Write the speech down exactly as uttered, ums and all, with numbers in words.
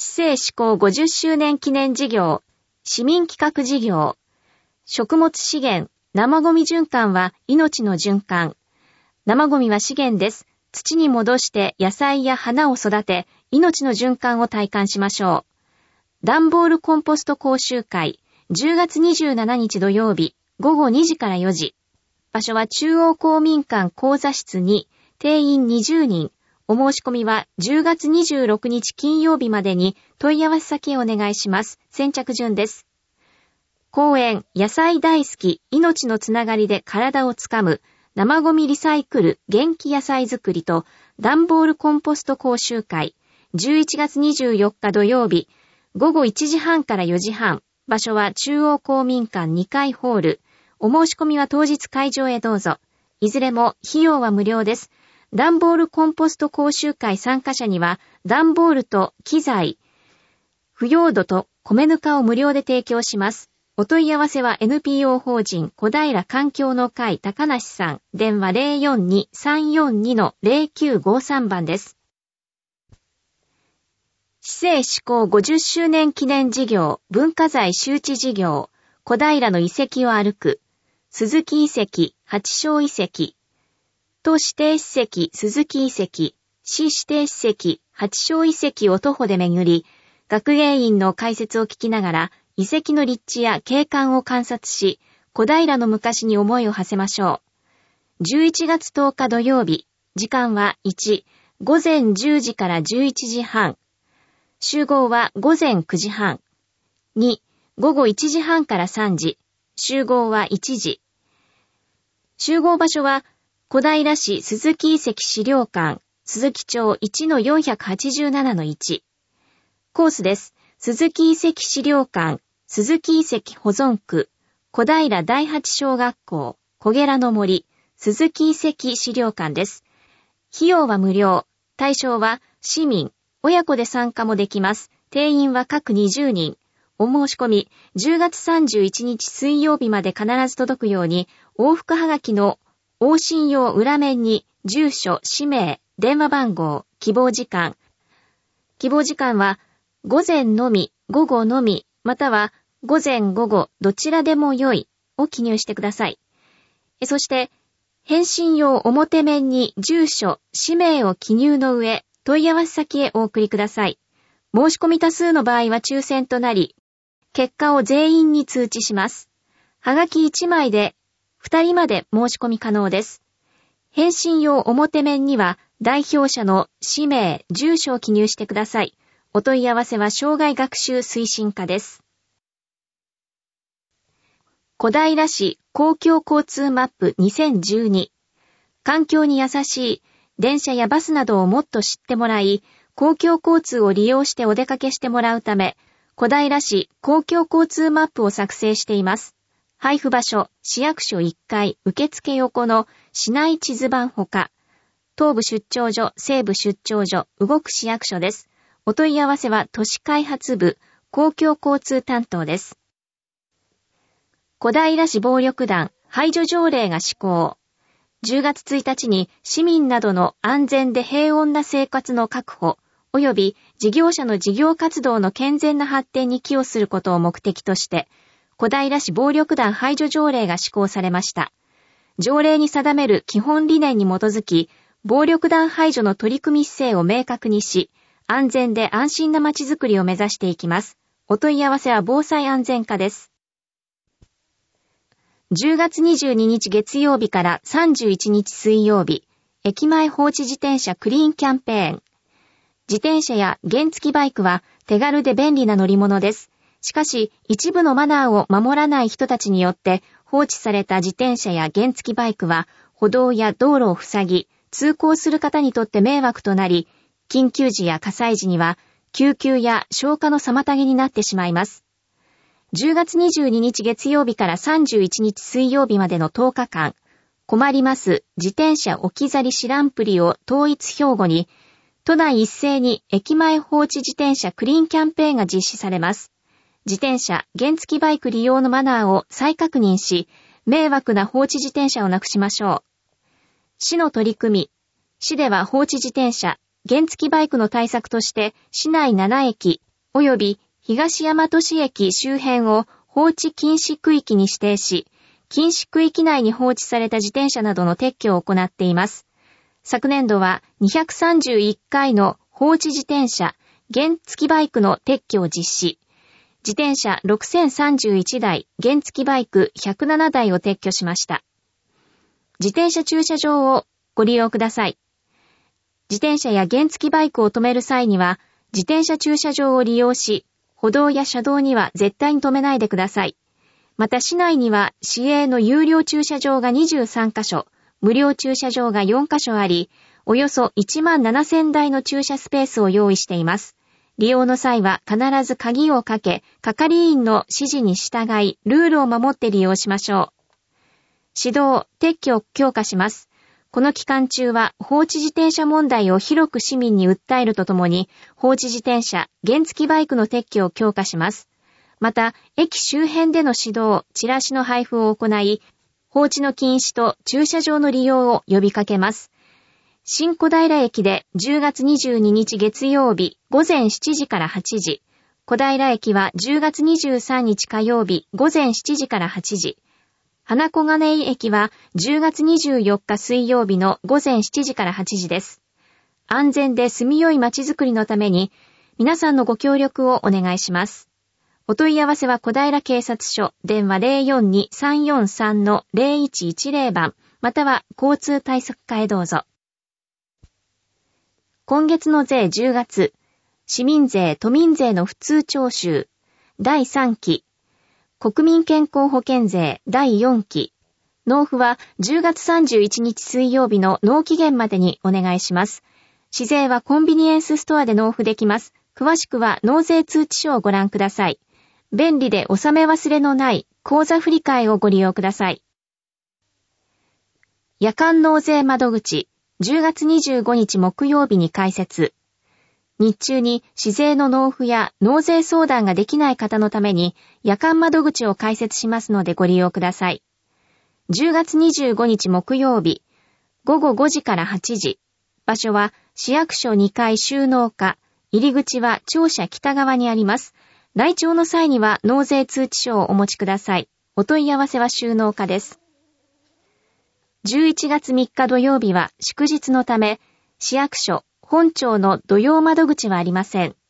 市政施行ごじゅっしゅうねん記念事業、市民企画事業、食物資源、生ゴミ循環は命の循環。生ゴミは資源です。土に戻して野菜や花を育て、命の循環を体感しましょう。段ボールコンポスト講習会、じゅうがつにじゅうしちにち土曜日、ごごにじからよじ。場所は中央公民館講座室に、定員にじゅうにん。お申し込みはじゅうがつにじゅうろくにち金曜日までに問い合わせ先へお願いします。先着順です。講演、野菜大好き、命のつながりで体をつかむ、生ゴミリサイクル、元気野菜作りと、段ボールコンポスト講習会、じゅういちがつにじゅうよっか土曜日、ごごいちじはんからよじはん、場所は中央公民館にかいホール、お申し込みは当日会場へどうぞ。いずれも費用は無料です。段ボールコンポスト講習会参加者には、段ボールと機材、腐葉土と米ぬかを無料で提供します。お問い合わせは エヌピーオー 法人小平環境の会高梨さん、電話 ゼロよんに さんよんに ゼロきゅうごさん 番です。市政施行ごじゅっしゅうねん記念事業、文化財周知事業、小平の遺跡を歩く、鈴木遺跡、八正遺跡、都指定史跡、鈴木遺跡、市指定史跡、八正遺跡を徒歩で巡り、学芸員の解説を聞きながら、遺跡の立地や景観を観察し、小平の昔に思いを馳せましょう。じゅういちがつとおか土曜日、時間はいち、ごぜんじゅうじからじゅういちじはん。集合はごぜんくじはん。に、ごごいちじはんからさんじ。集合はいちじ。集合場所は、小平市鈴木遺跡資料館、鈴木町 いちのよんはちななのいち。コースです。鈴木遺跡資料館、鈴木遺跡保存区、小平第八小学校、小寺の森、鈴木遺跡資料館です。費用は無料。対象は市民、親子で参加もできます。定員は各にじゅうにん。お申し込み、じゅうがつさんじゅういちにち水曜日まで必ず届くように、往復はがきの往診用裏面に住所、氏名、電話番号、希望時間。希望時間は、午前のみ、午後のみ、または午前午後どちらでも良いを記入してください。そして、返信用表面に住所、氏名を記入の上、問い合わせ先へお送りください。申し込み多数の場合は抽選となり、結果を全員に通知します。はがきいちまいでふたりまで申し込み可能です。返信用表面には代表者の氏名、住所を記入してください。お問い合わせは障害学習推進課です。小平市公共交通マップにせんじゅうに。環境に優しい電車やバスなどをもっと知ってもらい、公共交通を利用してお出かけしてもらうため、小平市公共交通マップを作成しています。配布場所、市役所いっかい受付横の市内地図版ほか、東部出張所、西部出張所、動く市役所です。お問い合わせは都市開発部公共交通担当です。小平市暴力団排除条例が施行。じゅうがつついたちに市民などの安全で平穏な生活の確保及び事業者の事業活動の健全な発展に寄与することを目的として、小平市暴力団排除条例が施行されました。条例に定める基本理念に基づき、暴力団排除の取り組み姿勢を明確にし、安全で安心な街づくりを目指していきます。お問い合わせは防災安全課です。じゅうがつにじゅうににち月曜日からさんじゅういちにち水曜日、駅前放置自転車クリーンキャンペーン。自転車や原付バイクは手軽で便利な乗り物です。しかし、一部のマナーを守らない人たちによって放置された自転車や原付バイクは歩道や道路を塞ぎ、通行する方にとって迷惑となり、緊急時や火災時には救急や消火の妨げになってしまいます。じゅうがつにじゅうににち月曜日からさんじゅういちにち水曜日までのとおかかん、困ります自転車置き去り知らんぷりを統一標語に、都内一斉に駅前放置自転車クリーンキャンペーンが実施されます。自転車、原付バイク利用のマナーを再確認し、迷惑な放置自転車をなくしましょう。市の取り組み。市では放置自転車、原付バイクの対策として、市内ななえき、 及び東大和市駅周辺を放置禁止区域に指定し、禁止区域内に放置された自転車などの撤去を行っています。昨年度はにひゃくさんじゅういっかいの放置自転車、原付バイクの撤去を実施。自転車ろくせんさんじゅういちだい、原付バイクひゃくななだいを撤去しました。自転車駐車場をご利用ください。自転車や原付バイクを止める際には、自転車駐車場を利用し、歩道や車道には絶対に止めないでください。また市内には市営の有料駐車場がにじゅうさんかしょ、無料駐車場がよんかしょあり、およそいちまんななせんだいの駐車スペースを用意しています。利用の際は必ず鍵をかけ、係員の指示に従い、ルールを守って利用しましょう。指導、撤去を強化します。この期間中は放置自転車問題を広く市民に訴えるとともに、放置自転車、原付バイクの撤去を強化します。また、駅周辺での指導、チラシの配布を行い、放置の禁止と駐車場の利用を呼びかけます。新小平駅でじゅうがつにじゅうににち月曜日午前しちじからはちじ、小平駅はじゅうがつにじゅうさんにち火曜日午前しちじからはちじ、花小金井駅はじゅうがつにじゅうよっか水曜日の午前しちじからはちじです。安全で住みよい街づくりのために皆さんのご協力をお願いします。お問い合わせは小平警察署電話 ゼロよんに さんよんさん ゼロいちいちゼロ 番または交通対策課へどうぞ。今月の税じゅうがつ、市民税・都民税の普通徴収だいさんき、国民健康保険税だいよんき、納付はじゅうがつさんじゅういちにち水曜日の納期限までにお願いします。市税はコンビニエンスストアで納付できます。詳しくは納税通知書をご覧ください。便利で納め忘れのない口座振替をご利用ください。夜間納税窓口、じゅうがつにじゅうごにち木曜日に開設。日中に市税の納付や納税相談ができない方のために夜間窓口を開設しますのでご利用ください。じゅうがつにじゅうごにち木曜日、ごごごじからはちじ。場所は市役所にかい収納課、入り口は庁舎北側にあります。来庁の際には納税通知書をお持ちください。お問い合わせは収納課です。じゅういちがつみっか土曜日は祝日のため、市役所、本庁の土曜窓口はありません。